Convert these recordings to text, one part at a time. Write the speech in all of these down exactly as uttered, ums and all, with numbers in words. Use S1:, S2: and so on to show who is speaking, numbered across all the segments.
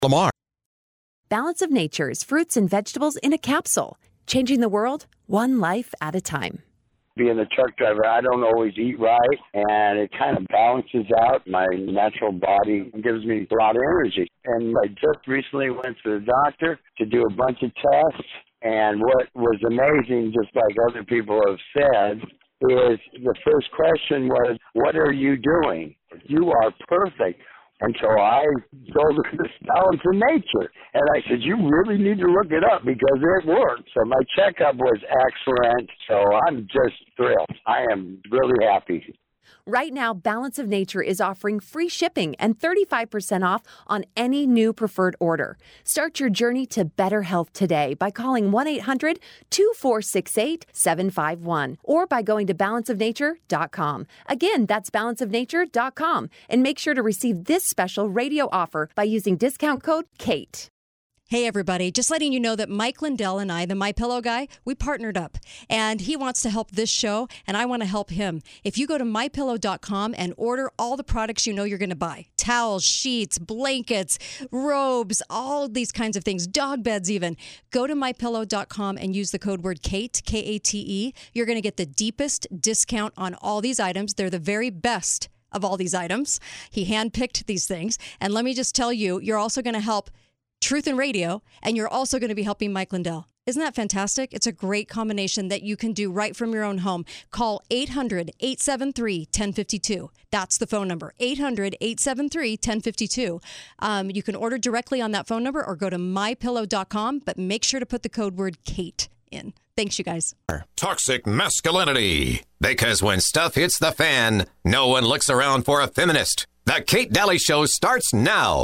S1: Lamar.
S2: Balance of Nature's fruits and vegetables in a capsule, changing the world one life at a time.
S3: Being a truck driver, I don't always eat right, and it kind of balances out my natural body and gives me a lot of energy. And I just recently went to the doctor to do a bunch of tests, and what was amazing, just like other people have said, is the first question was, what are you doing? You are perfect. And so I told her this Balance of Nature. And I said, you really need to look it up because it worked. So my checkup was excellent. So I'm just thrilled. I am really happy.
S2: Right now, Balance of Nature is offering free shipping and thirty-five percent off on any new preferred order. Start your journey to better health today by calling one eight hundred two four six eight seven five one or by going to balance of nature dot com. Again, that's balance of nature dot com. And make sure to receive this special radio offer by using discount code KATE.
S4: Hey, everybody. Just letting you know that Mike Lindell and I, the MyPillow guy, we partnered up. And he wants to help this show, and I want to help him. If you go to my pillow dot com and order all the products you know you're going to buy, towels, sheets, blankets, robes, all of these kinds of things, dog beds even, go to my pillow dot com and use the code word KATE, K A T E. You're going to get the deepest discount on all these items. They're the very best of all these items. He handpicked these things. And let me just tell you, you're also going to help Truth in Radio, and you're also going to be helping Mike Lindell. Isn't that fantastic? It's a great combination that you can do right from your own home. Call eight hundred eight seven three one zero five two. That's the phone number, eight hundred eight seven three one zero five two. Um, you can order directly on that phone number or go to my pillow dot com, but make sure to put the code word KATE in. Thanks, you guys.
S1: Toxic masculinity. Because when stuff hits the fan, no one looks around for a feminist. The Kate Daly Show starts now.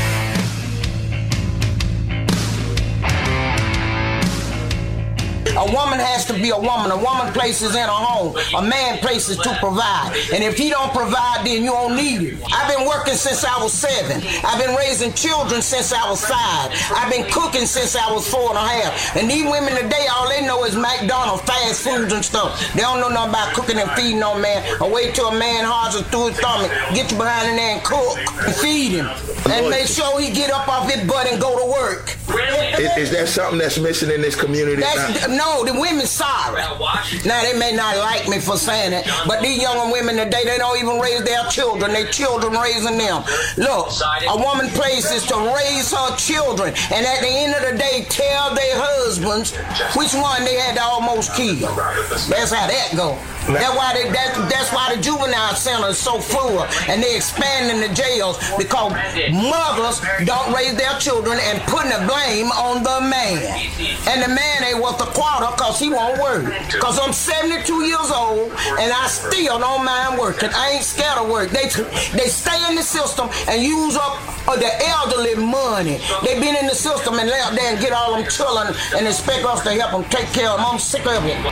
S5: A woman has to be a woman. A woman places in a home. A man places to provide. And if he don't provide, then you don't need it. I've been working since I was seven. I've been raising children since I was five. I've been cooking since I was four and a half. And these women today, all they know is McDonald's, fast foods and stuff. They don't know nothing about cooking and feeding no man. Or wait till a man hardens through his stomach, get you behind in there and cook and feed him. And make sure he get up off his butt and go to work.
S6: Is, is there something that's missing in this community?
S5: That's,
S6: now?
S5: No, the women sorry. Now, they may not like me for saying it, but these young women today, they don't even raise their children. Their children raising them. Look, a woman places to raise her children, and at the end of the day, tell their husbands which one they had to almost kill. That's how that go. That's why they, that, that's why the juvenile center is so full, and they expanding the jails because mothers don't raise their children and putting the blame on the man. And the man ain't worth a quarter because he won't work. Because I'm seventy-two years old and I still don't mind working. I ain't scared of work. They they stay in the system and use up uh, the elderly money. They been in the system and lay out there and get all them children and expect us to help them take care of them. I'm sick of it.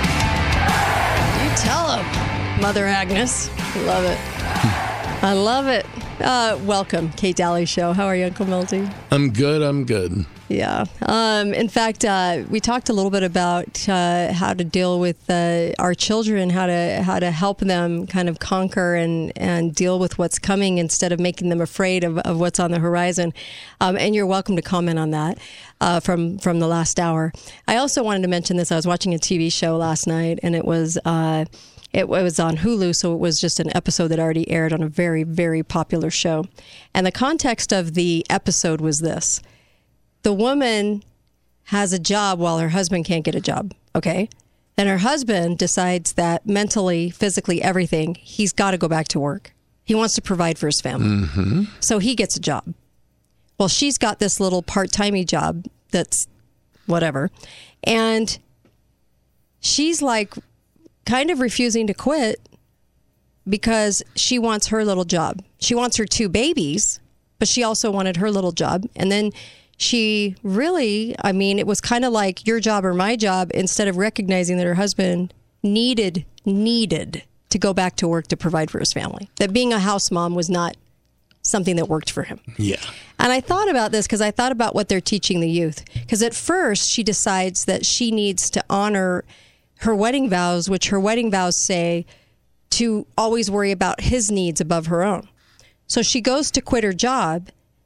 S4: You tell them, Mother Agnes. Love it. I love it. Uh, welcome, Kate Daly Show. How are you, Uncle Milty?
S7: I'm good. I'm good.
S4: Yeah. Um, in fact, uh, we talked a little bit about uh, how to deal with uh, our children, how to how to help them kind of conquer and, and deal with what's coming instead of making them afraid of, of what's on the horizon. Um, and you're welcome to comment on that uh, from, from the last hour. I also wanted to mention this. I was watching a T V show last night, and it was... Uh, It was on Hulu, so it was just an episode that already aired on a very, very popular show. And the context of the episode was this. The woman has a job while her husband can't get a job, okay? Then her husband decides that mentally, physically, everything, he's got to go back to work. He wants to provide for his family. Mm-hmm. So he gets a job. Well, she's got this little part-timey job that's whatever. And she's like... kind of refusing to quit because she wants her little job. She wants her two babies, but she also wanted her little job. And then she really, I mean, it was kind of like your job or my job, instead of recognizing that her husband needed, needed to go back to work to provide for his family. That being a house mom was not something that worked for him.
S7: Yeah.
S4: And I thought about this because I thought about what they're teaching the youth. Because at first she decides that she needs to honor her wedding vows, which her wedding vows say to always worry about his needs above her own. So she goes to quit her job,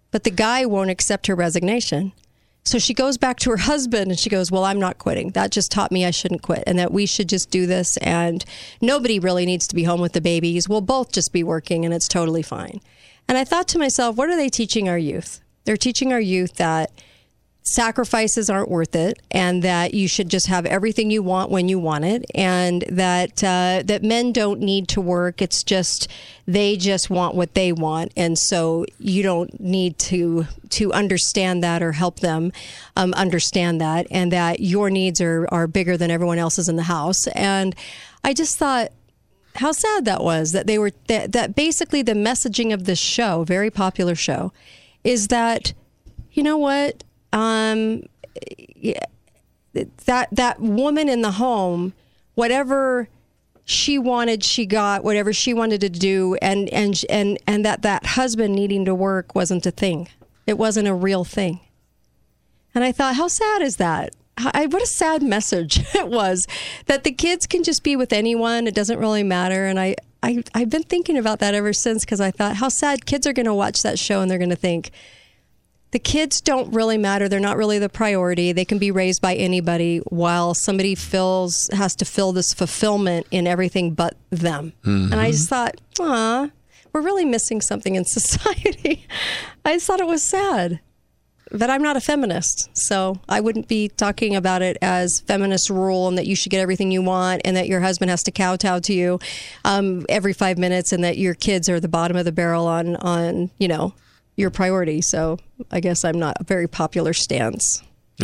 S4: but the guy won't accept her resignation. So she goes back to her husband and she goes, well, I'm not quitting. That just taught me I shouldn't quit and that we should just do this. And nobody really needs to be home with the babies. We'll both just be working and it's totally fine. And I thought to myself, what are they teaching our youth? They're teaching our youth that sacrifices aren't worth it and that you should just have everything you want when you want it, and that uh, that men don't need to work. It's just they just want what they want, and so you don't need to to understand that or help them um, understand that, and that your needs are, are bigger than everyone else's in the house. And I just thought how sad that was, that they were that, that basically the messaging of this show, very popular show, is that, you know what, Um, yeah, that that woman in the home, whatever she wanted, she got. Whatever she wanted to do, and and and and that that husband needing to work wasn't a thing. It wasn't a real thing. And I thought, how sad is that? I, what a sad message it was, that the kids can just be with anyone. It doesn't really matter. And I, I I've been thinking about that ever since, because I thought, how sad. Kids are going to watch that show and they're going to think, the kids don't really matter. They're not really the priority. They can be raised by anybody, while somebody fills has to fill this fulfillment in everything but them. Mm-hmm. And I just thought, aw, we're really missing something in society. I just thought it was sad. But I'm not a feminist, so I wouldn't be talking about it as feminist rule and that you should get everything you want and that your husband has to kowtow to you um, every five minutes and that your kids are the bottom of the barrel on, on you know, your priority. So I guess I'm not a very popular stance.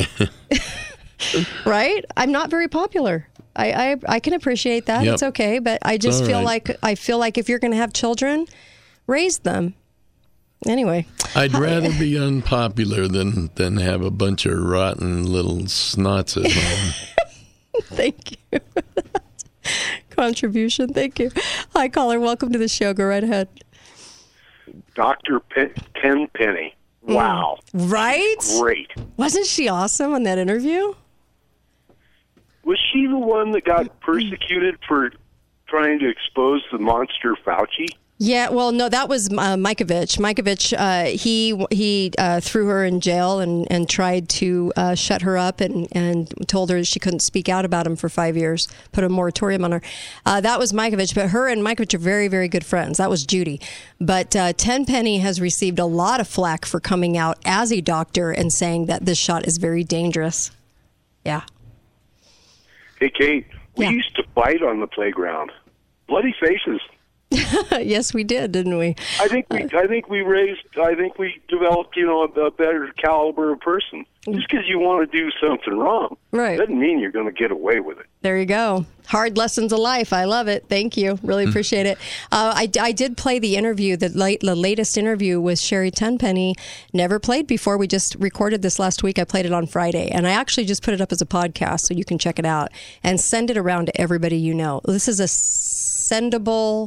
S4: Right? I'm not very popular. I, I, I can appreciate that. Yep. It's okay. But I just All feel right. like I feel like if you're going to have children, raise them. Anyway.
S7: I'd rather be unpopular than, than have a bunch of rotten little snots at home.
S4: Thank you for that contribution. Thank you. Hi, caller. Welcome to the show. Go right ahead.
S8: Doctor Pen- Tenpenny. Wow.
S4: Mm. Right?
S8: Great.
S4: Wasn't she awesome on that interview?
S8: Was she the one that got persecuted for trying to expose the monster Fauci?
S4: Yeah, well, no, that was uh, Mikovich. Mikovich, uh, he he uh, threw her in jail and, and tried to uh, shut her up and, and told her she couldn't speak out about him for five years, put a moratorium on her. Uh, that was Mikovich, but her and Mikovich are very, very good friends. That was Judy. But uh, Tenpenny has received a lot of flack for coming out as a doctor and saying that this shot is very dangerous. Yeah.
S8: Hey, Kate, we
S4: yeah.
S8: used to fight on the playground. Bloody faces.
S4: Yes, we did, didn't we?
S8: I think we, I think we raised, I think we developed, you know, a, a better caliber of person. Just because you want to do something wrong,
S4: right,
S8: doesn't mean you're going to get away with it.
S4: There you go. Hard lessons of life. I love it. Thank you. Really appreciate it. Uh, I, I did play the interview, the, late, the latest interview with Sherry Tenpenny. Never played before. We just recorded this last week. I played it on Friday, and I actually just put it up as a podcast so you can check it out and send it around to everybody you know. This is a sendable,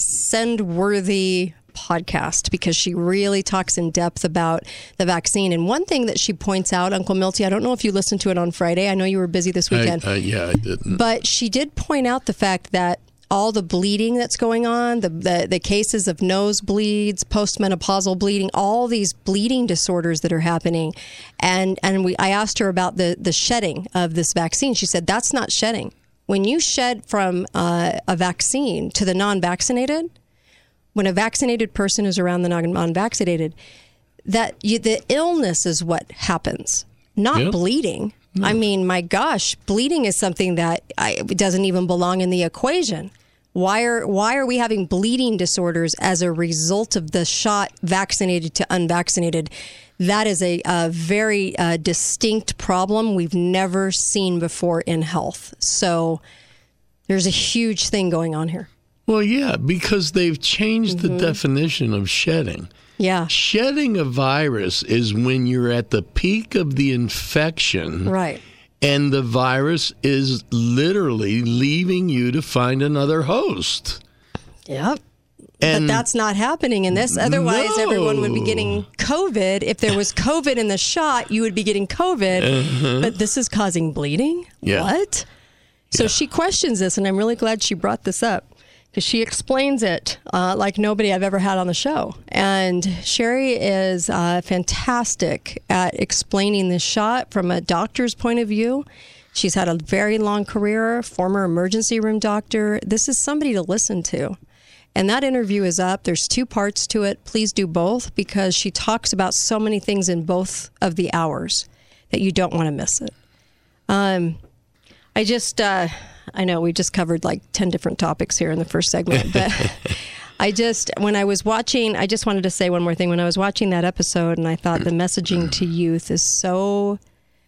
S4: send-worthy podcast because she really talks in depth about the vaccine. And one thing that she points out, Uncle Milty, I don't know if you listened to it on Friday. I know you were busy this weekend.
S7: I, uh, yeah, I didn't.
S4: But she did point out the fact that all the bleeding that's going on, the, the, the cases of nosebleeds, postmenopausal bleeding, all these bleeding disorders that are happening. And and we I asked her about the, the shedding of this vaccine. She said, that's not shedding. When you shed from uh, a vaccine to the non-vaccinated, when a vaccinated person is around the non-vaccinated, that you, the illness is what happens, not yep. bleeding. No. I mean, my gosh, bleeding is something that I, doesn't even belong in the equation. Why are why are we having bleeding disorders as a result of the shot vaccinated to unvaccinated? That is a, a very uh, distinct problem we've never seen before in health. So there's a huge thing going on here.
S7: Well, yeah, because they've changed mm-hmm. the definition of shedding.
S4: Yeah.
S7: Shedding a virus is when you're at the peak of the infection.
S4: Right.
S7: And the virus is literally leaving you to find another host.
S4: Yep. And but that's not happening in this. Otherwise,
S7: no.
S4: everyone would be getting COVID. If there was COVID in the shot, you would be getting COVID. Uh-huh. But this is causing bleeding?
S7: Yeah.
S4: What? So yeah. she questions this, and I'm really glad she brought this up. she explains it uh, like nobody I've ever had on the show. And Sherry is uh, fantastic at explaining this shot from a doctor's point of view. She's had a very long career, former emergency room doctor. This is somebody to listen to. And that interview is up. There's two parts to it. Please do both, because she talks about so many things in both of the hours that you don't want to miss it. Um, I just, uh, I know we just covered like ten different topics here in the first segment, but I just, when I was watching, I just wanted to say one more thing. When I was watching that episode, and I thought the messaging to youth is so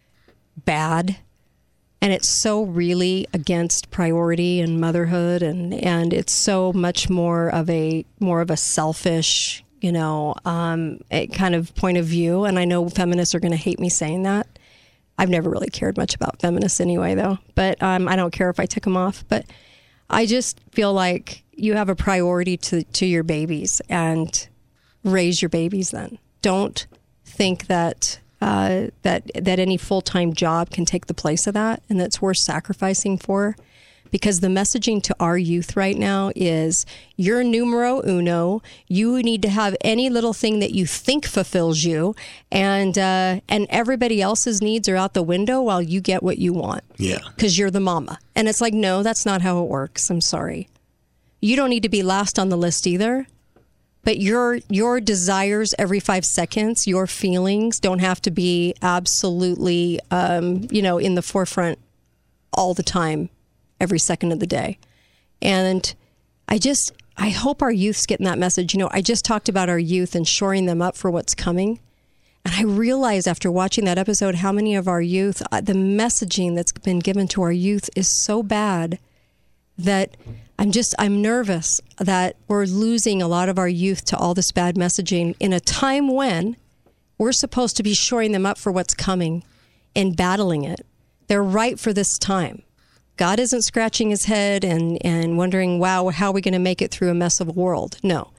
S4: bad. And it's so really against priority and motherhood, and, and it's so much more of a more of a selfish, you know, um, a kind of point of view. And I know feminists are going to hate me saying that. I've never really cared much about feminists anyway, though. But um, I don't care if I tick them off. But I just feel like you have a priority to to your babies, and raise your babies. Then don't think that. Uh, that that any full-time job can take the place of that, and that's worth sacrificing for, because the messaging to our youth right now is you're numero uno. You need to have any little thing that you think fulfills you, and uh, and everybody else's needs are out the window while you get what you want.
S7: Yeah,
S4: because you're the mama. And it's like, no, that's not how it works. I'm sorry. You don't need to be last on the list either. But your your desires every five seconds, your feelings don't have to be absolutely, um, you know, in the forefront all the time, every second of the day. And I just, I hope our youth's getting that message. You know, I just talked about our youth and shoring them up for what's coming. And I realized after watching that episode how many of our youth, uh, the messaging that's been given to our youth is so bad that I'm just, I'm nervous that we're losing a lot of our youth to all this bad messaging in a time when we're supposed to be shoring them up for what's coming and battling it. They're right for this time. God isn't scratching his head and, and wondering, wow, how are we going to make it through a mess of a world? No.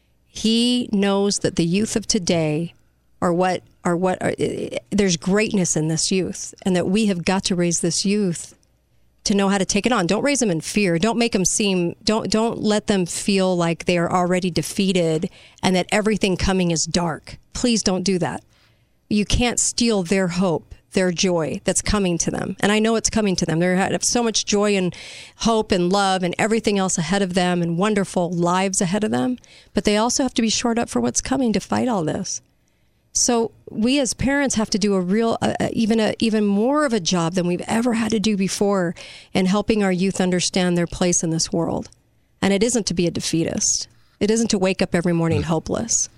S4: He knows that the youth of today are what, are what, are, there's greatness in this youth, and that we have got to raise this youth to know how to take it on. Don't raise them in fear. Don't make them seem, don't don't let them feel like they are already defeated and that everything coming is dark. Please don't do that. You can't steal their hope, their joy that's coming to them. And I know it's coming to them. They have so much joy and hope and love and everything else ahead of them, and wonderful lives ahead of them. But they also have to be shored up for what's coming to fight all this. So we as parents have to do a real, uh, even a, even more of a job than we've ever had to do before in helping our youth understand their place in this world. And it isn't to be a defeatist. It isn't to wake up every morning hopeless.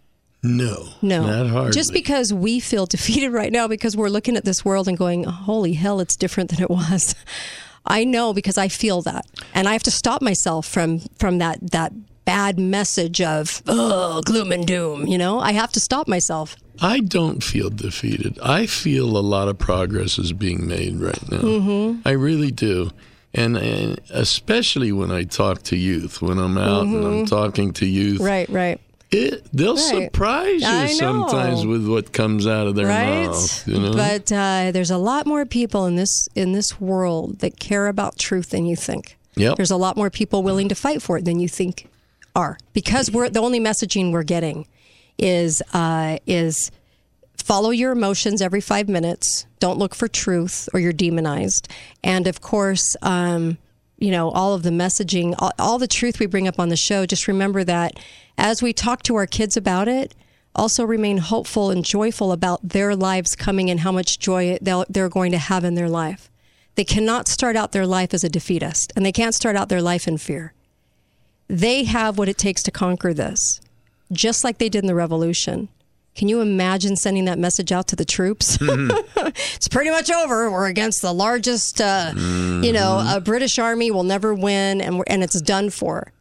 S7: No,
S4: no,
S7: not hardly.
S4: Just because we feel defeated right now because we're looking at this world and going, holy hell, it's different than it was. I know, because I feel that, and I have to stop myself from from that that. bad message of oh, gloom and doom. You know, I have to stop myself.
S7: I don't feel defeated. I feel a lot of progress is being made right now. Mm-hmm. I really do. And, and especially when I talk to youth, when I'm out mm-hmm. and I'm talking to youth.
S4: Right, right.
S7: It, they'll
S4: right.
S7: surprise you sometimes with what comes out of their
S4: right?
S7: mouth. You know?
S4: But uh, there's a lot more people in this in this world that care about truth than you think.
S7: Yep.
S4: There's a lot more people willing to fight for it than you think are, because we're the only messaging we're getting is uh, is follow your emotions every five minutes. Don't look for truth or you're demonized. And of course, um, you know, all of the messaging, all, all the truth we bring up on the show. Just remember that as we talk to our kids about it, also remain hopeful and joyful about their lives coming and how much joy they'll, they're going to have in their life. They cannot start out their life as a defeatist, and they can't start out their life in fear. They have what it takes to conquer this, just like they did in the revolution. Can you imagine sending that message out to the troops? Mm-hmm. It's pretty much over. We're against the largest, uh, mm-hmm. you know, a British army will never win, and we're, and it's done for.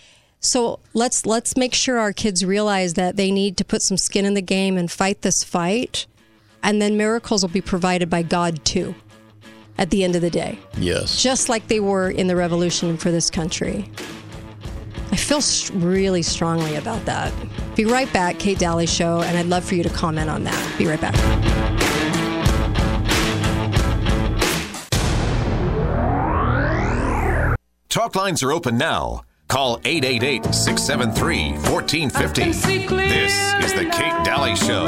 S4: So let's let's make sure our kids realize that they need to put some skin in the game and fight this fight, and then miracles will be provided by God too. At the end of the day,
S7: yes,
S4: just like they were in the revolution for this country. I feel really strongly about that. Be right back, Kate Daly Show, and I'd love for you to comment on that. Be right back.
S1: Talk lines are open now. Call eight eight eight, six seven three, one four five zero. This is the Kate Daly Show.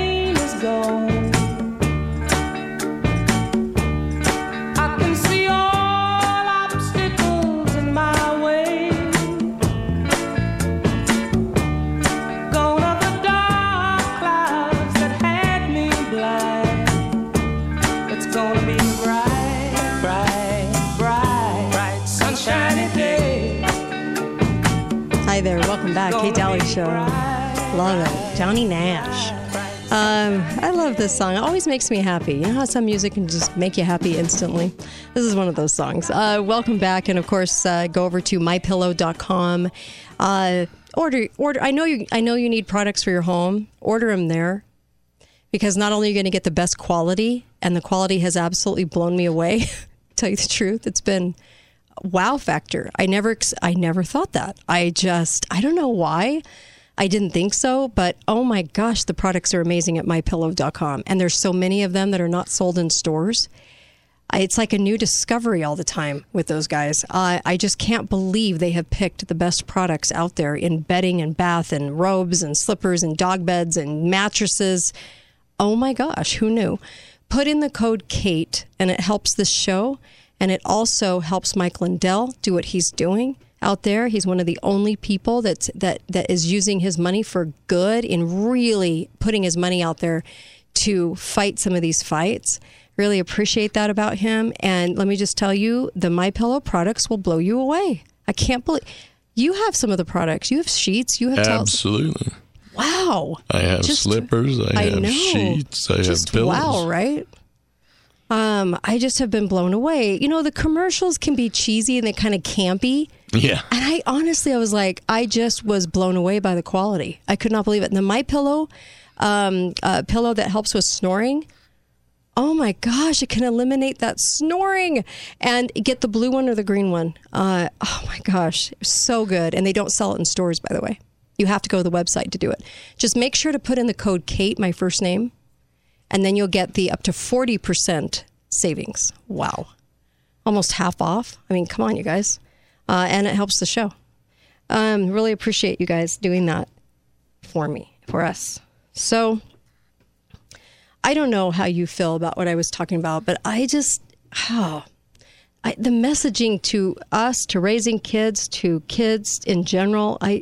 S4: Hi there, welcome back, Kate Daly Show. Love it, Johnny Nash. Um, I love this song. It always makes me happy. You know how some music can just make you happy instantly? This is one of those songs. Uh, welcome back, and of course, uh, go over to my pillow dot com. Uh, order, order. I know you. I know you need products for your home. Order them there, because not only are you going to get the best quality, and the quality has absolutely blown me away. Tell you the truth, it's been wow factor. I never, I never thought that. I just, I don't know why. I didn't think so, but oh my gosh, the products are amazing at my pillow dot com. And there's so many of them that are not sold in stores. I, it's like a new discovery all the time with those guys. Uh, I just can't believe they have picked the best products out there in bedding and bath and robes and slippers and dog beds and mattresses. Oh my gosh, who knew? Put in the code KATE and it helps this show. And it also helps Mike Lindell do what he's doing out there. He's one of the only people that's, that that is using his money for good in really putting his money out there to fight some of these fights. Really appreciate that about him. And let me just tell you, the MyPillow products will blow you away. I can't believe you have some of the products. You have sheets. You have
S7: absolutely.
S4: Towels. Wow.
S7: I have just, slippers. I, I have
S4: know.
S7: sheets. I
S4: just
S7: have pillows.
S4: Wow, right? Um, I just have been blown away. You know, the commercials can be cheesy and they kind of campy.
S7: Yeah.
S4: And I honestly, I was like, I just was blown away by the quality. I could not believe it. And the MyPillow um, uh, pillow that helps with snoring. Oh my gosh, it can eliminate that snoring. And get the blue one or the green one. Uh, oh my gosh, so good. And they don't sell it in stores, by the way. You have to go to the website to do it. Just make sure to put in the code KATE, my first name. And then you'll get the up to forty percent savings. Wow. Almost half off. I mean, come on, you guys. Uh, and it helps the show. Um, really appreciate you guys doing that for me, for us. So I don't know how you feel about what I was talking about, but I just, oh, I, the messaging to us, to raising kids, to kids in general, I...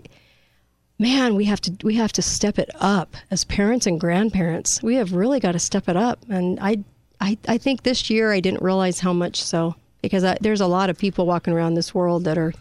S4: Man, we have to we have to step it up as parents and grandparents. We have really got to step it up. And I I, I think this year I didn't realize how much so, because I, there's a lot of people walking around this world that are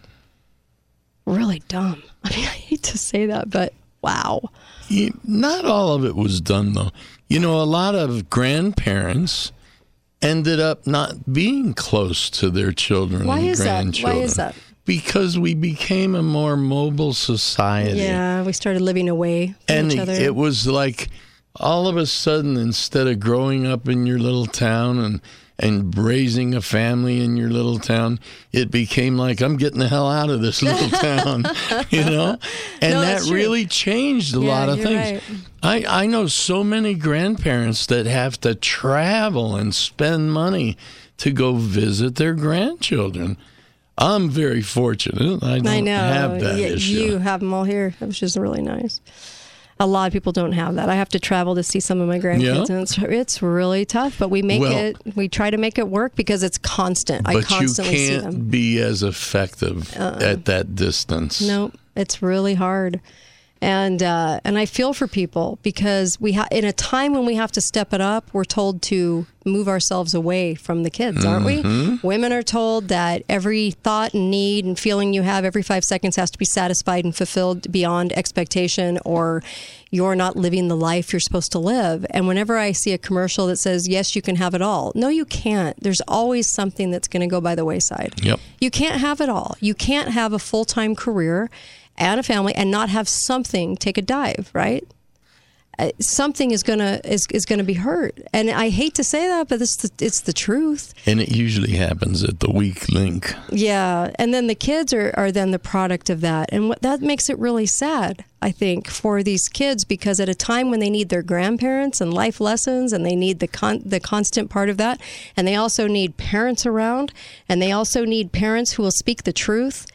S4: really dumb. I mean, I hate to say that, but wow.
S7: Not all of it was done, though. You know, a lot of grandparents ended up not being close to their children
S4: Why
S7: and
S4: is
S7: grandchildren.
S4: That? Why is that?
S7: Because we became a more mobile society.
S4: Yeah, we started living away from
S7: and
S4: each other.
S7: And it was like all of a sudden, instead of growing up in your little town and, and raising a family in your little town, it became like, I'm getting the hell out of this little town, you know? And
S4: no,
S7: that really changed a
S4: yeah,
S7: lot of
S4: you're
S7: things.
S4: Right.
S7: I, I know so many grandparents that have to travel and spend money to go visit their grandchildren. I'm very fortunate. I don't
S4: I know.
S7: have that
S4: y-
S7: issue.
S4: You have them all here, which is really nice. A lot of people don't have that. I have to travel to see some of my grandkids, yeah. and it's, it's really tough. But we make
S7: well,
S4: it. We try to make it work because it's constant.
S7: But
S4: I constantly
S7: you can't
S4: see them.
S7: be as effective uh, at that distance.
S4: No, it's really hard. And uh, and I feel for people because we ha- in a time when we have to step it up, we're told to move ourselves away from the kids, aren't
S7: mm-hmm.
S4: we? Women are told that every thought and need and feeling you have every five seconds has to be satisfied and fulfilled beyond expectation, or you're not living the life you're supposed to live. And whenever I see a commercial that says, yes, you can have it all. No, you can't. There's always something that's going to go by the wayside.
S7: Yep.
S4: You can't have it all. You can't have a full-time career and a family and not have something take a dive, right? Uh, something is gonna is, is gonna be hurt, and I hate to say that, but it's the, it's the truth.
S7: And it usually happens at the weak link.
S4: Yeah, and then the kids are, are then the product of that, and what that makes it really sad, I think, for these kids, because at a time when they need their grandparents and life lessons, and they need the con- the constant part of that, and they also need parents around, and they also need parents who will speak the truth.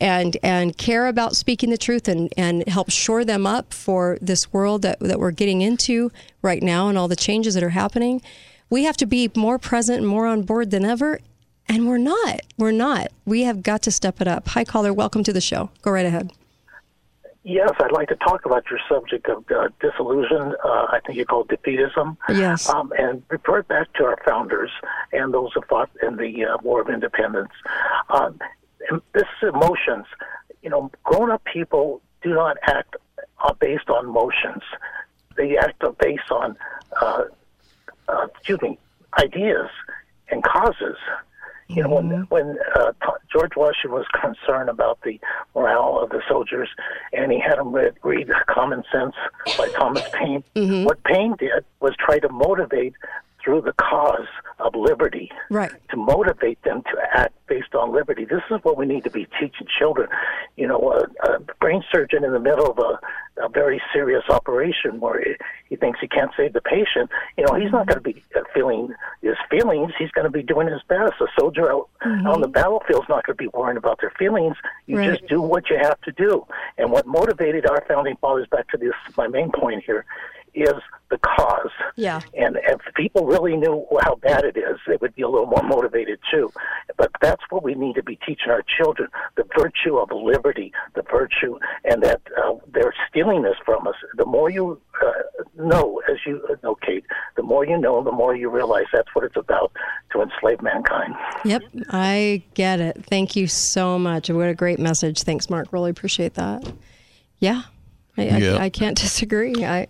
S4: and and care about speaking the truth and, and help shore them up for this world that, that we're getting into right now and all the changes that are happening. We have to be more present and more on board than ever, and we're not. We're not. We have got to step it up. Hi, caller. Welcome to the show. Go right ahead.
S9: Yes, I'd like to talk about your subject of uh, disillusion. Uh, I think you call it defeatism.
S4: Yes.
S9: Um, and refer back to our founders and those who fought in the uh, War of Independence. Um, and this emotions, you know, grown-up people do not act uh, based on emotions. They act based on, uh, uh, excuse me, ideas and causes. You know, when when uh, George Washington was concerned about the morale of the soldiers, and he had them read, read Common Sense by Thomas Paine, mm-hmm. what Paine did was try to motivate through the cause of liberty,
S4: right?
S9: To motivate them to act based on liberty. This is what we need to be teaching children. You know, a, a brain surgeon in the middle of a, a very serious operation where he, he thinks he can't save the patient, you know, he's not going to be feeling his feelings. He's going to be doing his best. A soldier out mm-hmm. on the battlefield is not going to be worrying about their feelings. You right. just do what you have to do. And what motivated our founding fathers, back to this, my main point here, is the cause.
S4: Yeah.
S9: And if people really knew how bad it is, they would be a little more motivated too. But that's what we need to be teaching our children, the virtue of liberty, the virtue, and that uh, they're stealing this from us. The more you uh, know, as you know, Kate, the more you know, the more you realize that's what it's about, to enslave mankind.
S4: Yep, I get it. Thank you so much. What a great message. Thanks, Mark. Really appreciate that. Yeah, I,
S7: yeah.
S4: I, I can't disagree. I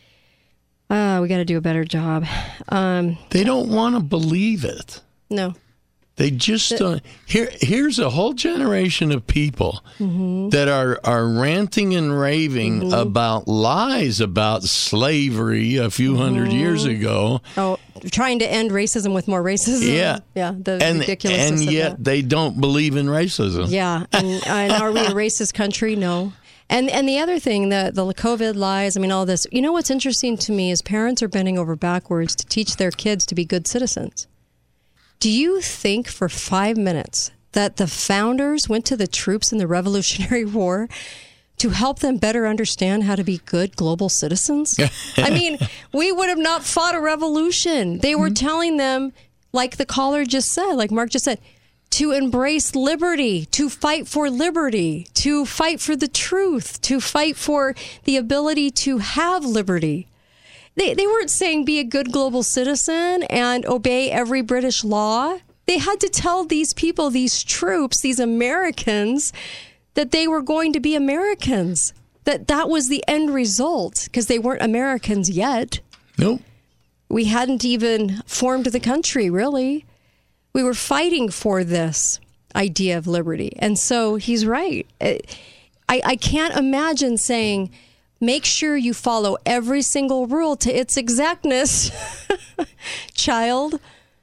S4: Uh, we got to do a better job. Um,
S7: they don't want to believe it.
S4: No.
S7: They just the, don't. Here, here's a whole generation of people mm-hmm. that are, are ranting and raving mm-hmm. about lies about slavery a few mm-hmm. hundred years ago.
S4: Oh, trying to end racism with more racism.
S7: Yeah.
S4: Yeah, the
S7: and,
S4: ridiculousness
S7: And
S4: of
S7: yet
S4: that.
S7: they don't believe in racism.
S4: Yeah. And, and are we a racist country? No. And and the other thing, the, the COVID lies, I mean, all this. You know what's interesting to me is parents are bending over backwards to teach their kids to be good citizens. Do you think for five minutes that the founders went to the troops in the Revolutionary War to help them better understand how to be good global citizens? I mean, we would have not fought a revolution. They were mm-hmm. telling them, like the caller just said, like Mark just said, to embrace liberty, to fight for liberty, to fight for the truth, to fight for the ability to have liberty. They they weren't saying be a good global citizen and obey every British law. They had to tell these people, these troops, these Americans, that they were going to be Americans, that that was the end result, because they weren't Americans yet.
S7: Nope.
S4: We hadn't even formed the country, really. We were fighting for this idea of liberty. And so he's right. I, I can't imagine saying, make sure you follow every single rule to its exactness, child.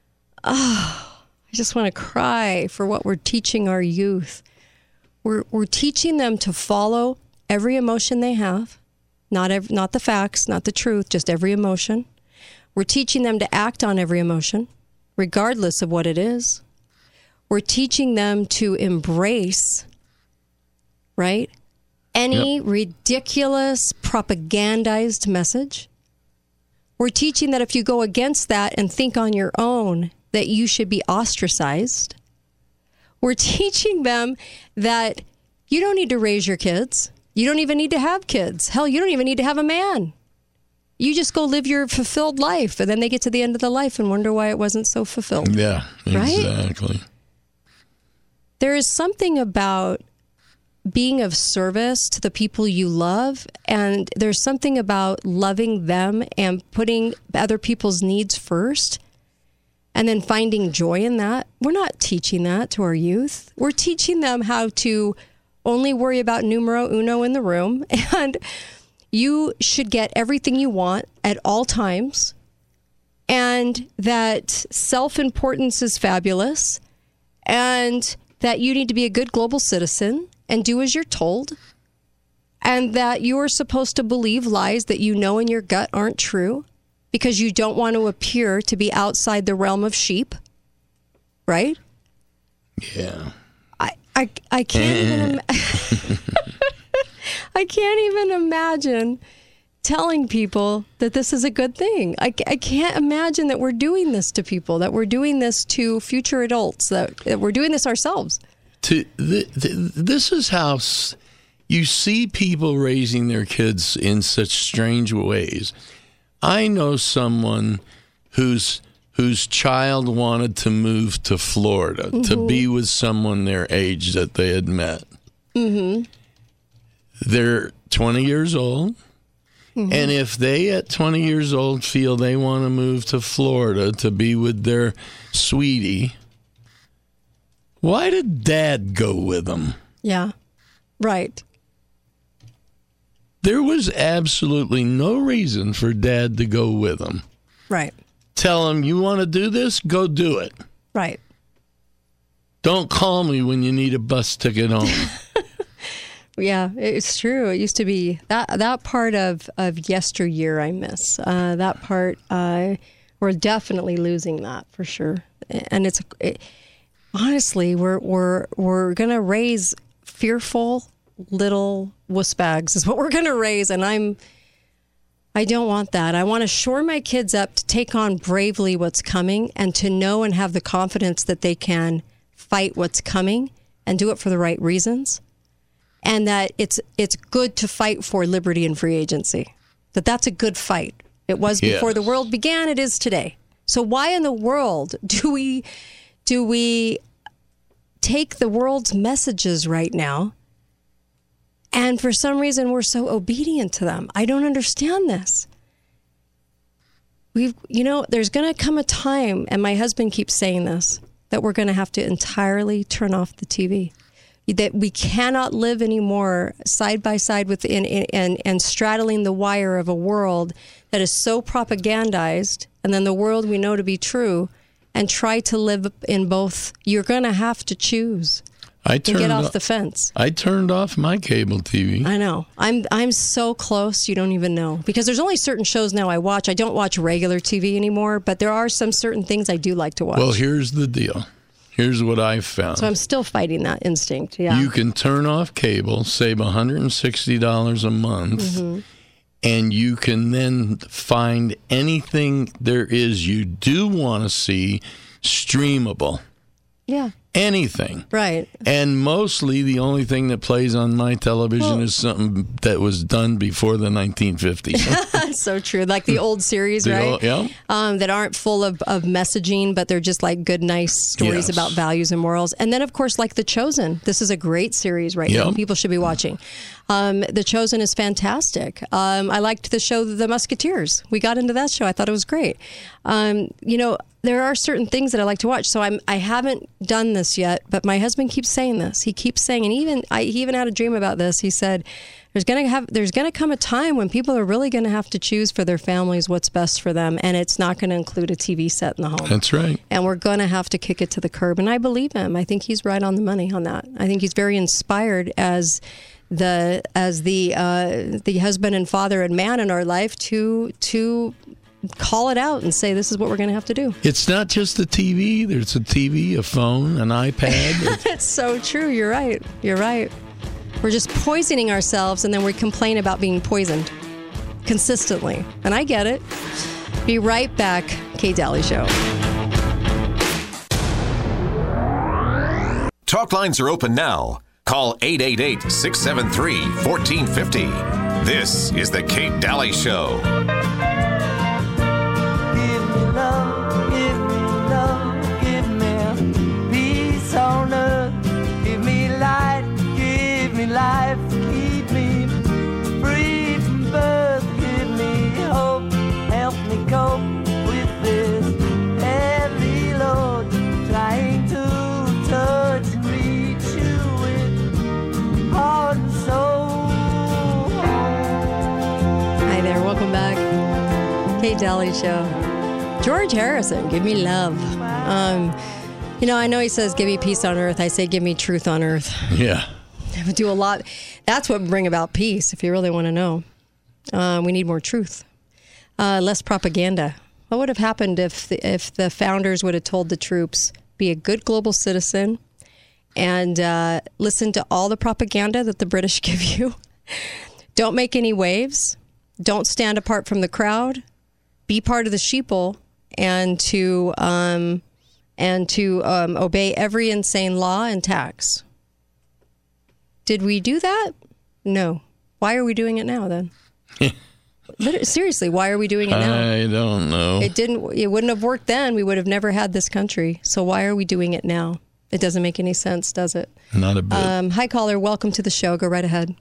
S4: Oh, I just want to cry for what we're teaching our youth. We're we're teaching them to follow every emotion they have, not ev- not the facts, not the truth, just every emotion. We're teaching them to act on every emotion, regardless of what it is. We're teaching them to embrace, right, any yep. ridiculous propagandized message. We're teaching that if you go against that and think on your own, that you should be ostracized. We're teaching them that you don't need to raise your kids. You don't even need to have kids. Hell, you don't even need to have a man. You just go live your fulfilled life, and then they get to the end of the life and wonder why it wasn't so fulfilled.
S7: Yeah, exactly.
S4: Right? There is something about being of service to the people you love, and there's something about loving them and putting other people's needs first, and then finding joy in that. We're not teaching that to our youth. We're teaching them how to only worry about numero uno in the room, and you should get everything you want at all times, and that self-importance is fabulous, and that you need to be a good global citizen and do as you're told, and that you are supposed to believe lies that you know in your gut aren't true because you don't want to appear to be outside the realm of sheep, right?
S7: Yeah.
S4: I, I I, I can't even Im- I can't even imagine telling people that this is a good thing. I, I can't imagine that we're doing this to people, that we're doing this to future adults, that, that we're doing this ourselves.
S7: To the, the, this is how s- you see people raising their kids in such strange ways. I know someone whose whose child wanted to move to Florida mm-hmm. to be with someone their age that they had met. Mm-hmm. They're twenty years old. Mm-hmm. And if they at twenty years old feel they want to move to Florida to be with their sweetie, why did dad go with them?
S4: Yeah, right.
S7: There was absolutely no reason for dad to go with them.
S4: Right.
S7: Tell him, you want to do this? Go do it.
S4: Right.
S7: Don't call me when you need a bus ticket home.
S4: Yeah, it's true. It used to be that that part of, of yesteryear I miss. Uh, that part, uh, we're definitely losing that for sure. And it's it, honestly, we're we're we're gonna raise fearful little wuss bags is what we're gonna raise, and I'm I don't want that. I want to shore my kids up to take on bravely what's coming and to know and have the confidence that they can fight what's coming and do it for the right reasons. And that it's it's good to fight for liberty and free agency. That that's a good fight. It was before yes. the world began. It is today. So why in the world do we do we take the world's messages right now, and for some reason we're so obedient to them? I don't understand this. We've you know there's going to come a time, and my husband keeps saying this, that we're going to have to entirely turn off the T V. That we cannot live anymore side by side with in, in, and, and straddling the wire of a world that is so propagandized, and then the world we know to be true, and try to live in both. You're going to have to choose.
S7: I turned
S4: get off
S7: o-
S4: the fence.
S7: I turned off my cable T V.
S4: I know. I'm I'm so close. You don't even know, because there's only certain shows now I watch. I don't watch regular T V anymore, but there are some certain things I do like to watch.
S7: Well, here's the deal. Here's what I found.
S4: So I'm still fighting that instinct, yeah.
S7: You can turn off cable, save one hundred sixty dollars a month, mm-hmm. and you can then find anything there is you do want to see streamable.
S4: Yeah.
S7: Anything.
S4: Right.
S7: And mostly the only thing that plays on my television well, is something that was done before the nineteen fifties.
S4: So true. Like the old series,
S7: the
S4: right?
S7: Old, yeah.
S4: Um, that aren't full of, of messaging, but they're just like good, nice stories yes. about values and morals. And then, of course, like The Chosen. This is a great series right yep. now. People should be watching. Um, The Chosen is fantastic. Um, I liked the show The Musketeers. We got into that show. I thought it was great. Um, you know, there are certain things that I like to watch. So I'm I haven't done this yet, but my husband keeps saying this. He keeps saying, and even I he even had a dream about this. He said, "There's gonna have there's gonna come a time when people are really gonna have to choose for their families what's best for them, and it's not gonna include a T V set in the home."
S7: That's right.
S4: And we're gonna have to kick it to the curb. And I believe him. I think he's right on the money on that. I think he's very inspired as the as the uh, the husband and father and man in our life to to. call it out and say, this is what we're going to have to do.
S7: It's not just the T V. There's a T V, a phone, an iPad.
S4: It's so true. You're right. You're right. We're just poisoning ourselves, and then we complain about being poisoned consistently. And I get it. Be right back. Kate Daly Show.
S1: Talk lines are open now. Call eight eight eight, six seven three, one four five zero. This is the Kate Daly Show.
S10: Life, keep me free from birth, give me hope, help me cope with this heavy load, trying to touch and reach you with heart and soul.
S4: Hi there, welcome back. Kate Daly Show. George Harrison, give me love. Um, you know, I know he says, give me peace on earth. I say, give me truth on earth.
S7: Yeah.
S4: Do a lot. That's what bring about peace, if you really want to know. Uh, we need more truth, uh, less propaganda. What would have happened if the, if the founders would have told the troops, be a good global citizen and uh, listen to all the propaganda that the British give you. Don't make any waves. Don't stand apart from the crowd. Be part of the sheeple, and to um, and to um, obey every insane law and tax. Did we do that? No. Why are we doing it now then? Seriously, why are we doing it now?
S7: I don't know.
S4: It didn't. It wouldn't have worked then. We would have never had this country. So why are we doing it now? It doesn't make any sense, does it?
S7: Not a bit.
S4: Um, hi, caller. Welcome to the show. Go right ahead.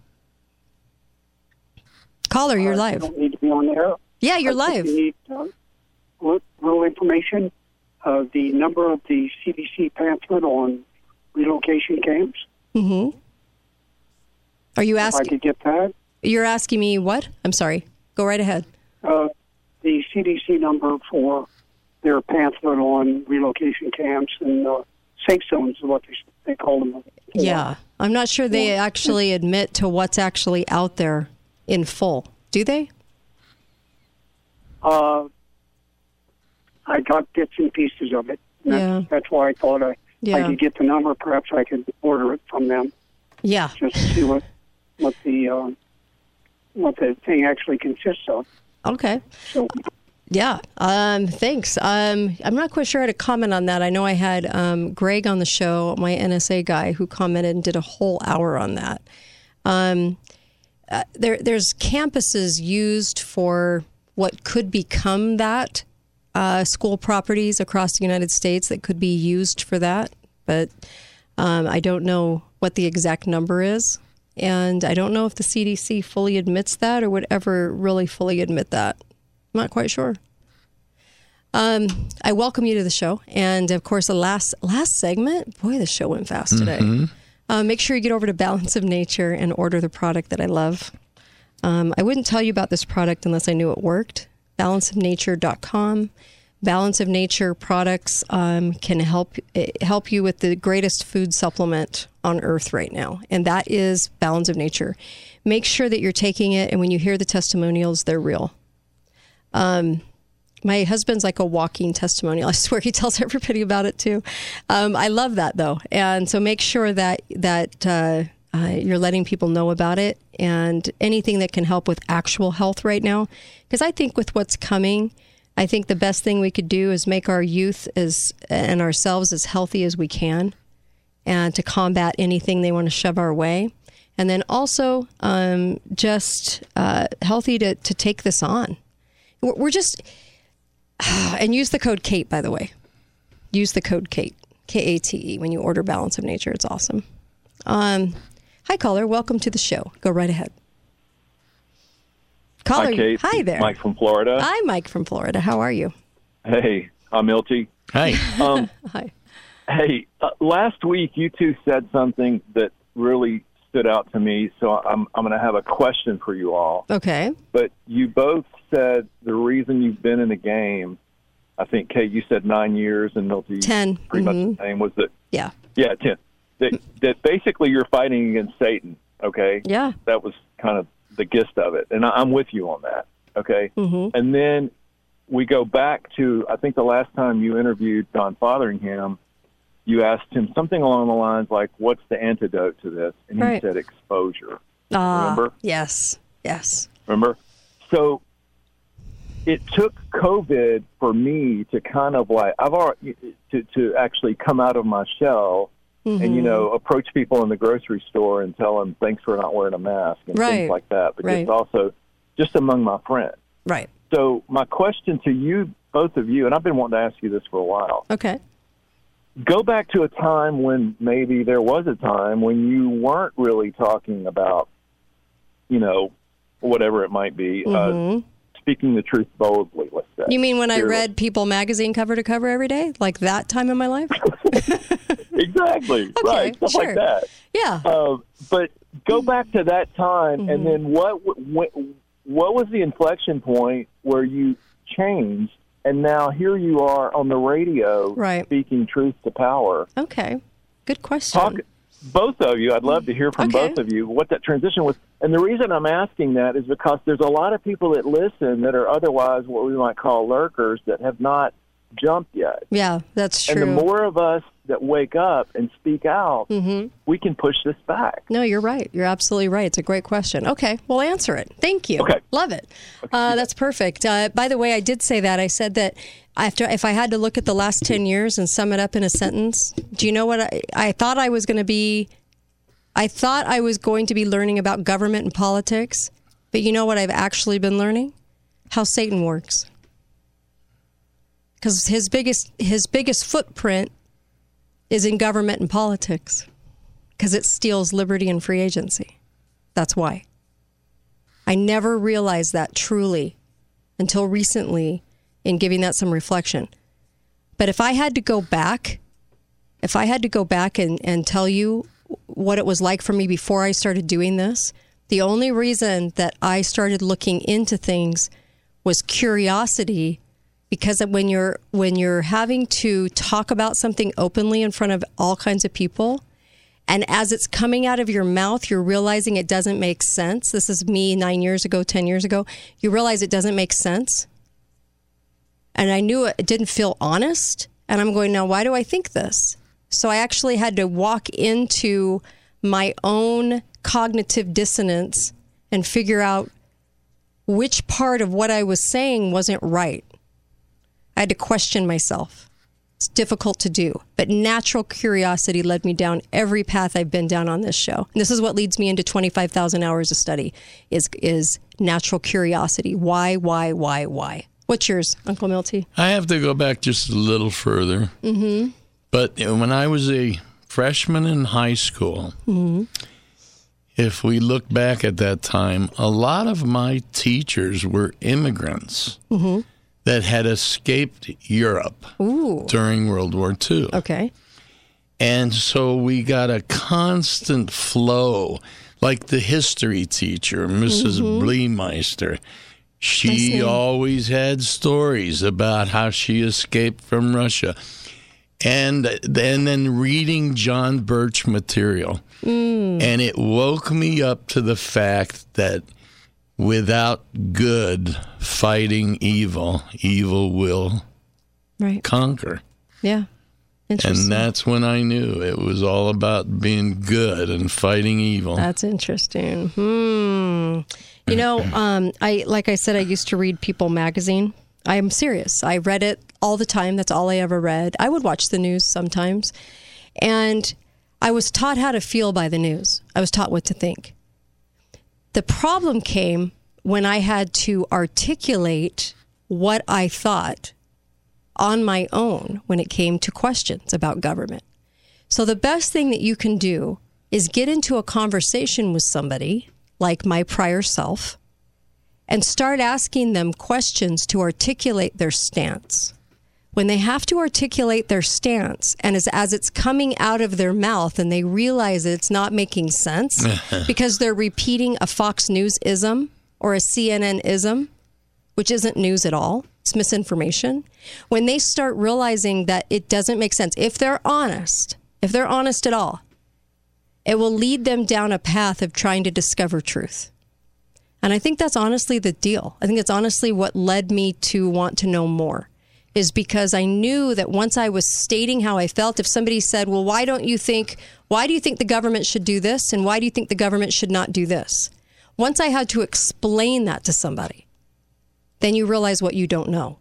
S4: Caller, you're
S11: Uh,
S4: live.
S11: You don't need to be on air.
S4: Yeah, you're
S11: I think
S4: live.
S11: You need uh, little, little information. Uh, the number of the C D C pamphlet on relocation camps.
S4: Mm-hmm. Are you
S11: If I
S4: asking?
S11: could get that.
S4: You're asking me what? I'm sorry. Go right ahead.
S11: Uh, the C D C number for their pamphlet on relocation camps and uh, safe zones is what they, they call them.
S4: Yeah, I'm not sure they actually admit to what's actually out there in full. Do they?
S11: Uh, I got bits and pieces of it. That's,
S4: Yeah.
S11: that's why I thought I,
S4: Yeah.
S11: I could get the number. Perhaps I could order it from them.
S4: Yeah.
S11: Just to see what what the uh, what the thing actually consists of.
S4: Okay.
S11: So,
S4: Yeah. Um, thanks. Um, I'm not quite sure how to comment on that. I know I had um, Greg on the show, my N S A guy, who commented and did a whole hour on that. Um, uh, there, there's campuses used for what could become that, uh, school properties across the United States that could be used for that. But um, I don't know what the exact number is. And I don't know if the C D C fully admits that or would ever really fully admit that. I'm not quite sure. Um, I welcome you to the show. And of course, the last last segment, boy, the show went fast today.
S7: Mm-hmm.
S4: Uh, make sure you get over to Balance of Nature and order the product that I love. Um, I wouldn't tell you about this product unless I knew it worked. balance of nature dot com. Balance of Nature products um, can help help you with the greatest food supplement on earth right now, and that is Balance of Nature. Make sure that you're taking it, and when you hear the testimonials, they're real. Um, my husband's like a walking testimonial. I swear he tells everybody about it too. Um, I love that though, and so make sure that that uh, uh, you're letting people know about it and anything that can help with actual health right now, because I think with what's coming. I think the best thing we could do is make our youth as and ourselves as healthy as we can, and to combat anything they want to shove our way. And then also um, just uh, healthy to, to take this on. We're, we're just, and use the code Kate, by the way. Use the code Kate, K A T E, when you order Balance of Nature. It's awesome. Um, hi, caller. Welcome to the show. Go right ahead. Caller,
S12: hi, Kate.
S4: Hi there.
S12: Mike from Florida.
S4: Hi, Mike from Florida. How are you?
S12: Hey, I'm Milty.
S7: Hi.
S12: Um,
S4: Hi.
S12: Hey, uh, last week you two said something that really stood out to me, so I'm I'm going to have a question for you all.
S4: Okay.
S12: But you both said the reason you've been in the game, I think, Kate, you said nine years, and Milty,
S4: ten.
S12: pretty
S4: Mm-hmm.
S12: much the same, was that,
S4: Yeah.
S12: yeah, ten. That, that basically you're fighting against Satan, okay?
S4: Yeah.
S12: That was kind of the gist of it, and I, I'm with you on that, okay?
S4: Mm-hmm.
S12: And then we go back to, I think the last time you interviewed Don Fotheringham, you asked him something along the lines like, what's the antidote to this? And he
S4: Right.
S12: said exposure.
S4: Ah,
S12: Remember?
S4: yes. Yes.
S12: Remember? So it took COVID for me to kind of like, I've already, to, to actually come out of my shell
S4: Mm-hmm.
S12: and, you know, approach people in the grocery store and tell them thanks for not wearing a mask and
S4: Right.
S12: things like that. But
S4: Right.
S12: it's also just among my friends.
S4: Right.
S12: So my question to you, both of you, and I've been wanting to ask you this for a while.
S4: Okay.
S12: Go back to a time when maybe there was a time when you weren't really talking about, you know, whatever it might be,
S4: Mm-hmm.
S12: uh, speaking the truth boldly, let's say.
S4: You mean when I
S12: Fearless.
S4: read People magazine cover to cover every day? Like that time in my life?
S12: Exactly.
S4: Okay,
S12: right. Stuff
S4: sure.
S12: like that.
S4: Yeah.
S12: Uh, but go back to that time,
S4: Mm-hmm.
S12: and then what, what what was the inflection point where you changed, and now here you are on the radio
S4: Right.
S12: speaking truth to power?
S4: Okay. Good question.
S12: Talk, both of you, I'd love to hear from
S4: Okay.
S12: both of you what that transition was. And the reason I'm asking that is because there's a lot of people that listen that are otherwise what we might call lurkers that have not jumped yet.
S4: Yeah, that's true.
S12: And the more of us that wake up and speak out,
S4: mm-hmm.
S12: we can push this back.
S4: No, you're right. You're absolutely right. It's a great question. Okay, we'll answer it. Thank you.
S12: Okay.
S4: Love it. Uh, that's perfect. Uh, by the way, I did say that. I said that after, if I had to look at the last ten years and sum it up in a sentence, do you know what I, I thought I was going to be? I thought I was going to be learning about government and politics, but you know what I've actually been learning? How Satan works. Because his biggest his biggest footprint is in government and politics, because it steals liberty and free agency. That's why. I never realized that truly until recently in giving that some reflection. But if I had to go back, if I had to go back and, and tell you what it was like for me before I started doing this, the only reason that I started looking into things was curiosity. Because when you're when you're having to talk about something openly in front of all kinds of people, and as it's coming out of your mouth, you're realizing it doesn't make sense. This is me nine years ago, ten years ago. You realize it doesn't make sense. And I knew it, it didn't feel honest. And I'm going, now, why do I think this? So I actually had to walk into my own cognitive dissonance and figure out which part of what I was saying wasn't right. I had to question myself. It's difficult to do, but natural curiosity led me down every path I've been down on this show. And this is what leads me into twenty-five thousand hours of study is is natural curiosity. Why, why, why, why? What's yours, Uncle Milty?
S7: I have to go back just a little further.
S4: Mm-hmm.
S7: But when I was a freshman in high school,
S4: mm-hmm.
S7: if we look back at that time, a lot of my teachers were immigrants.
S4: Mm-hmm.
S7: that had escaped Europe
S4: Ooh.
S7: during World War Two.
S4: Okay.
S7: And so we got a constant flow, like the history teacher, Missus
S4: Mm-hmm.
S7: Bleemeister. She always had stories about how she escaped from Russia. And, and then reading John Birch material.
S4: Mm.
S7: And it woke me up to the fact that without good fighting evil, evil will
S4: right.
S7: conquer.
S4: Yeah. Interesting.
S7: And that's when I knew it was all about being good and fighting evil.
S4: That's interesting. Hmm. You know, um, I like I said, I used to read People magazine. I am serious. I read it all the time. That's all I ever read. I would watch the news sometimes. And I was taught how to feel by the news. I was taught what to think. The problem came when I had to articulate what I thought on my own when it came to questions about government. So the best thing that you can do is get into a conversation with somebody like my prior self and start asking them questions to articulate their stance. When they have to articulate their stance, and as, as it's coming out of their mouth and they realize that it's not making sense because they're repeating a Fox News ism or a C N N ism, which isn't news at all, it's misinformation. When they start realizing that it doesn't make sense, if they're honest, if they're honest at all, it will lead them down a path of trying to discover truth. And I think that's honestly the deal. I think it's honestly what led me to want to know more. Is because I knew that once I was stating how I felt, if somebody said, well, why don't you think, why do you think the government should do this? And why do you think the government should not do this? Once I had to explain that to somebody, then you realize what you don't know.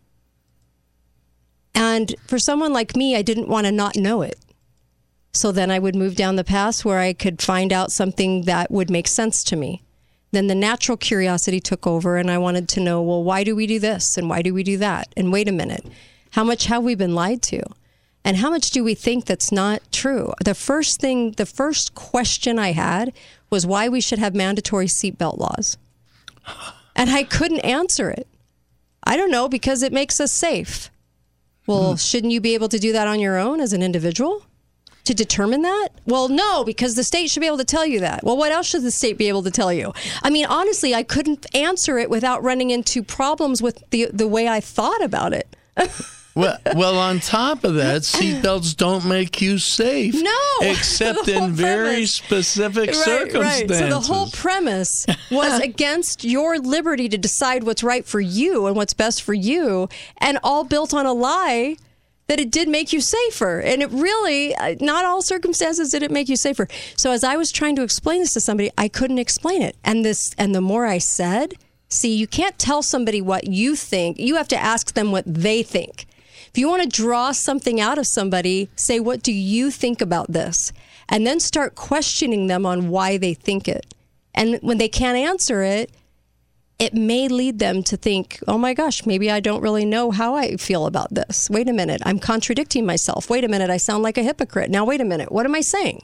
S4: And for someone like me, I didn't want to not know it. So then I would move down the path where I could find out something that would make sense to me. Then the natural curiosity took over and I wanted to know, well, why do we do this? And why do we do that? And wait a minute, how much have we been lied to? And how much do we think that's not true? The first thing, the first question I had was why we should have mandatory seatbelt laws. And I couldn't answer it. I don't know, because it makes us safe. Well, mm. shouldn't you be able to do that on your own as an individual? To determine that? Well, no, because the state should be able to tell you that. Well, what else should the state be able to tell you? I mean, honestly, I couldn't answer it without running into problems with the the way I thought about it.
S7: Well, well, on top of that, seatbelts don't make you safe.
S4: No.
S7: Except in very
S4: premise.
S7: specific
S4: Right,
S7: circumstances.
S4: right. So the whole premise was against your liberty to decide what's right for you and what's best for you, and all built on a lie that it did make you safer. And it really, not all circumstances did it make you safer. So as I was trying to explain this to somebody, I couldn't explain it. And this, and the more I said, see, you can't tell somebody what you think. You have to ask them what they think. If you want to draw something out of somebody, say, what do you think about this? And then start questioning them on why they think it. And when they can't answer it, it may lead them to think, oh my gosh, maybe I don't really know how I feel about this. Wait a minute, I'm contradicting myself. Wait a minute, I sound like a hypocrite. Now, wait a minute, what am I saying?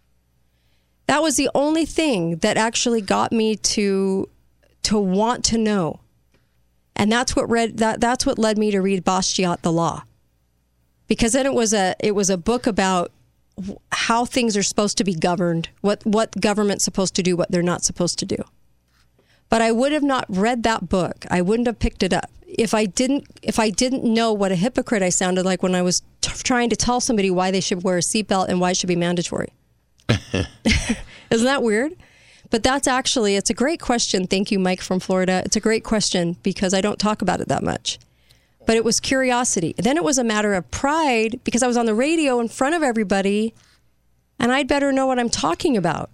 S4: That was the only thing that actually got me to to want to know. And that's what read that that's what led me to read Basquiat, the Law. Because then it was a it was a book about how things are supposed to be governed, what what government's supposed to do, what they're not supposed to do. But I would have not read that book. I wouldn't have picked it up if I didn't if I didn't know what a hypocrite I sounded like when I was t- trying to tell somebody why they should wear a seatbelt and why it should be mandatory. Isn't that weird? But that's actually, it's a great question. Thank you, Mike from Florida. It's a great question because I don't talk about it that much. But it was curiosity. Then it was a matter of pride because I was on the radio in front of everybody and I'd better know what I'm talking about.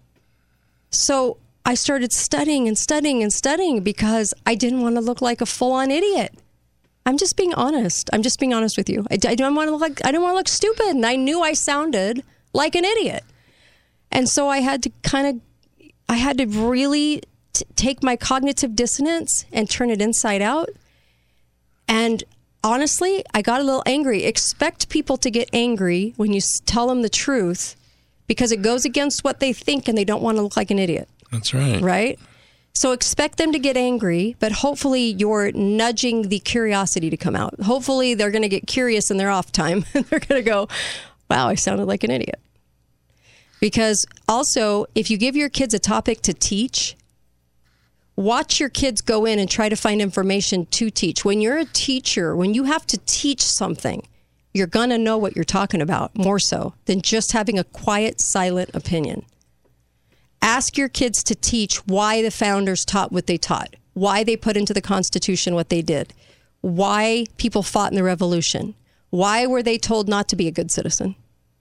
S4: So I started studying and studying and studying because I didn't want to look like a full-on idiot. I'm just being honest. I'm just being honest with you. I, I don't want to look like, I didn't want to look stupid, and I knew I sounded like an idiot. And so I had to kind of I had to really t- take my cognitive dissonance and turn it inside out. And honestly, I got a little angry. Expect people to get angry when you s- tell them the truth because it goes against what they think and they don't want to look like an idiot.
S7: That's right.
S4: Right? So expect them to get angry, but hopefully you're nudging the curiosity to come out. Hopefully they're going to get curious in their off time and they're going to go, wow, I sounded like an idiot. Because also, if you give your kids a topic to teach, watch your kids go in and try to find information to teach. When you're a teacher, when you have to teach something, you're going to know what you're talking about more so than just having a quiet, silent opinion. Ask your kids to teach why the founders taught what they taught, why they put into the Constitution what they did, why people fought in the Revolution, why were they told not to be a good citizen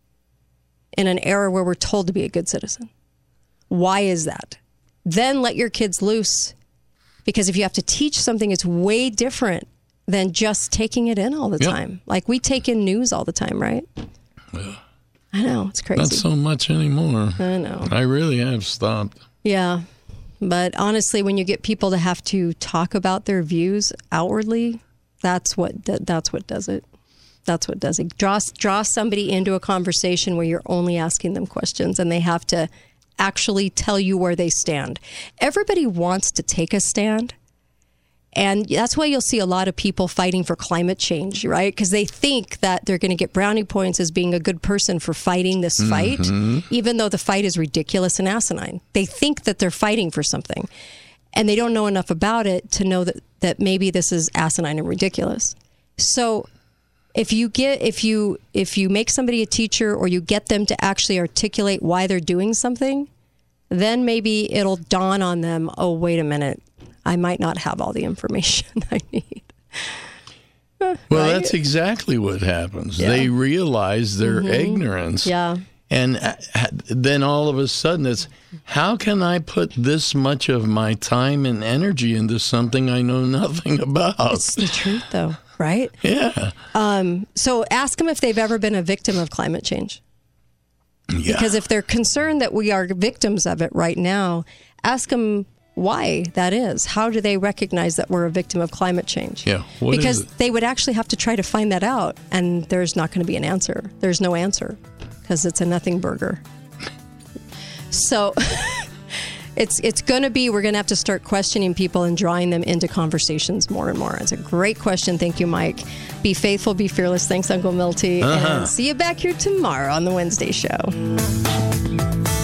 S4: in an era where we're told to be a good citizen. Why is that? Then let your kids loose. Because if you have to teach something, it's way different than just taking it in all the
S7: Yep.
S4: time. Like we take in news all the time, right?
S7: Yeah.
S4: I know, it's crazy.
S7: Not so much anymore.
S4: I know.
S7: I really have stopped.
S4: Yeah. But honestly, when you get people to have to talk about their views outwardly, that's what that's what does it. That's what does it. Draw, draw somebody into a conversation where you're only asking them questions and they have to actually tell you where they stand. Everybody wants to take a stand. And that's why you'll see a lot of people fighting for climate change, right? Because they think that they're going to get brownie points as being a good person for fighting this fight,
S13: Mhm.
S4: even though the fight is ridiculous and asinine. They think that they're fighting for something. And they don't know enough about it to know that, that maybe this is asinine and ridiculous. So If you get if you if you make somebody a teacher or you get them to actually articulate why they're doing something, then maybe it'll dawn on them, oh, wait a minute, I might not have all the information I need.
S7: Well,
S4: Right?
S7: that's exactly what happens.
S4: Yeah.
S7: They realize their
S4: Mhm.
S7: ignorance.
S4: Yeah.
S7: And uh, then all of a sudden it's, how can I put this much of my time and energy into something I know nothing about?
S4: It's the truth, though, right?
S7: Yeah.
S4: Um, so ask them if they've ever been a victim of climate change.
S7: Yeah.
S4: Because if they're concerned that we are victims of it right now, ask them why that is. How do they recognize that we're a victim of climate change?
S7: Yeah. What is
S4: because
S7: it?
S4: they would actually have to try to find that out, and there's not going to be an answer. There's no answer because it's a nothing burger. So it's it's going to be, we're going to have to start questioning people and drawing them into conversations more and more. It's a great question. Thank you, Mike. Be faithful, be fearless. Thanks, Uncle Milty.
S13: Uh-huh.
S4: And see you back here tomorrow on the Wednesday show.